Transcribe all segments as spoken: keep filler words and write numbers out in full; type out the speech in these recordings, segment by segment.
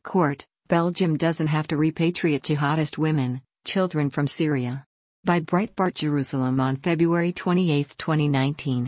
Court, Belgium doesn't have to repatriate jihadist women, children from Syria. By Breitbart Jerusalem on February twenty-eighth, twenty nineteen.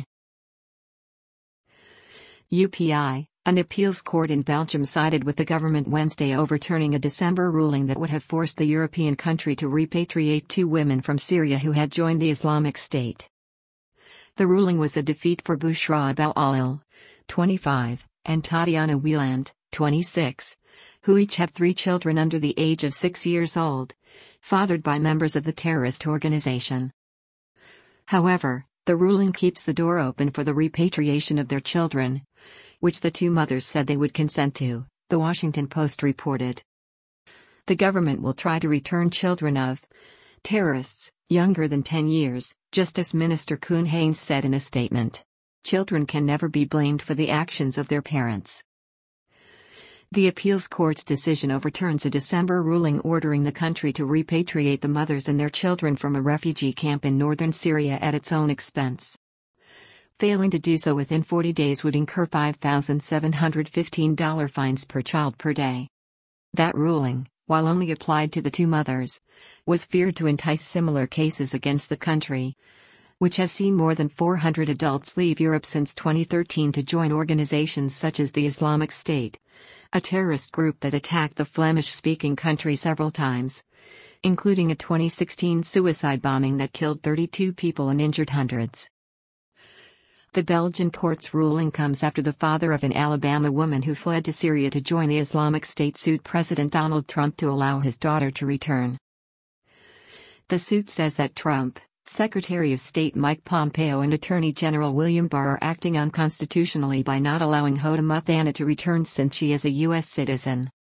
U P I, an appeals court in Belgium sided with the government Wednesday overturning a December ruling that would have forced the European country to repatriate two women from Syria who had joined the Islamic State. The ruling was a defeat for Bushra Abou-Alil, twenty-five, and Tatiana Wieland, twenty-six, who each have three children under the age of six years old, fathered by members of the terrorist organization. However, the ruling keeps the door open for the repatriation of their children, which the two mothers said they would consent to, The Washington Post reported. The government will try to return children of terrorists younger than ten years, Justice Minister Koen Haines said in a statement. Children can never be blamed for the actions of their parents. The appeals court's decision overturns a December ruling ordering the country to repatriate the mothers and their children from a refugee camp in northern Syria at its own expense. Failing to do so within forty days would incur five thousand seven hundred fifteen dollars fines per child per day. That ruling, while only applied to the two mothers, was feared to entice similar cases against the country, which has seen more than four hundred adults leave Europe since twenty thirteen to join organizations such as the Islamic State, a terrorist group that attacked the Flemish-speaking country several times, including a twenty sixteen suicide bombing that killed thirty-two people and injured hundreds. The Belgian court's ruling comes after the father of an Alabama woman who fled to Syria to join the Islamic State sued President Donald Trump to allow his daughter to return. The suit says that Trump, Secretary of State Mike Pompeo and Attorney General William Barr are acting unconstitutionally by not allowing Hoda Muthana to return since she is a U S citizen.